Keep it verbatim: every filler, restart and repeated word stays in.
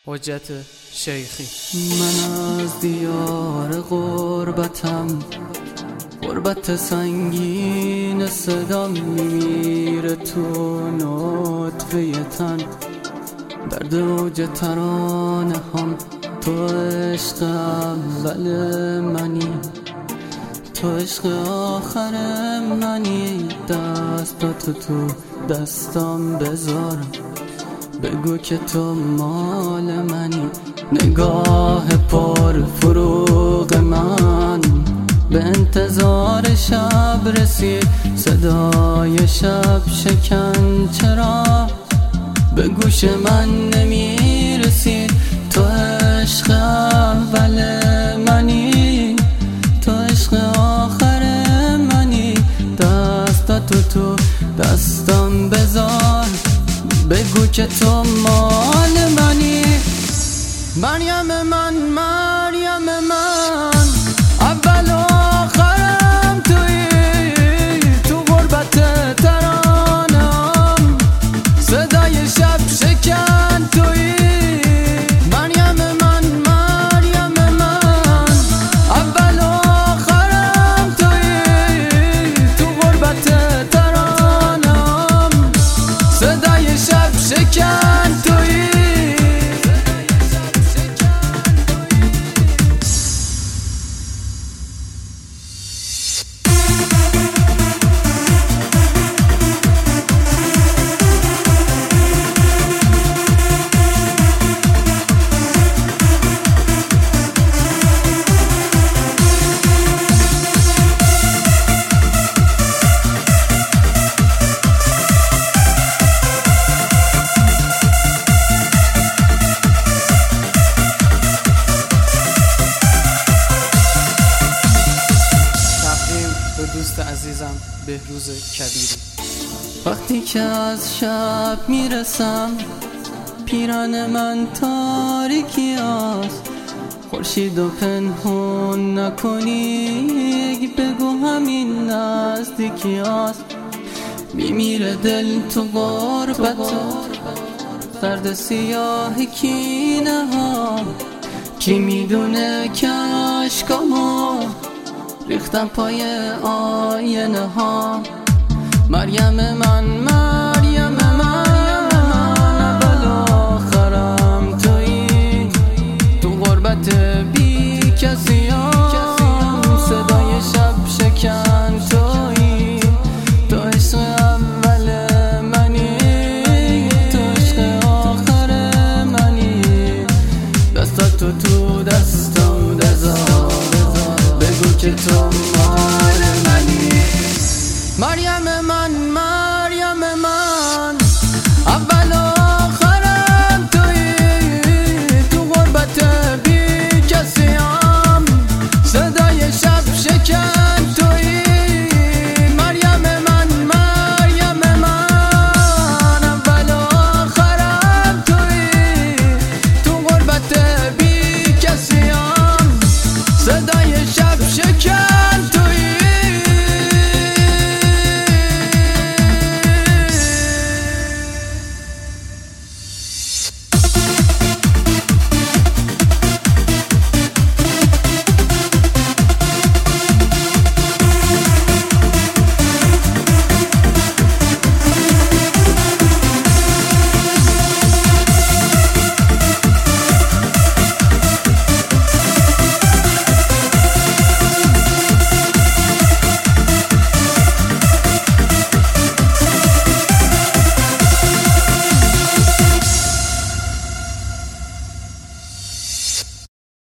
حجت شیخی. من از دیار غربتم، غربت سنگین صدام میمیره تو نطفه تن، درد اوج ترانه هم تو عشق اول منی، تو عشق آخر منی. دستاتو تو دستام بذار، بگو که تو مال منی. نگاه پر فروغ من به انتظار شب رسید، صدای شب شکن چرا به گوش من نمی رسید. تو عشق اول منی، تو عشق آخر منی. دستاتو تو دستم بذار، بگو که تو مال منی. مریم من، مریم من، اول و آخرم تویی، تو غربت ترانم صدای شب شکن تویی. مریم من، مریم من، اول و آخرم تویی، تو غربت ترانم صدای شب شکن تویی. دوست عزیزم بهروز کبیری. وقتی که از شب میرسم، پیران من تاریکی است، خورشید و پنهون نکنی، بگو همین نزدیکی است. میمیره دل تو غربت، سرد سیاه کینه ها، کی میدونه که اشکامو ریختم پای آینه ها. مریم من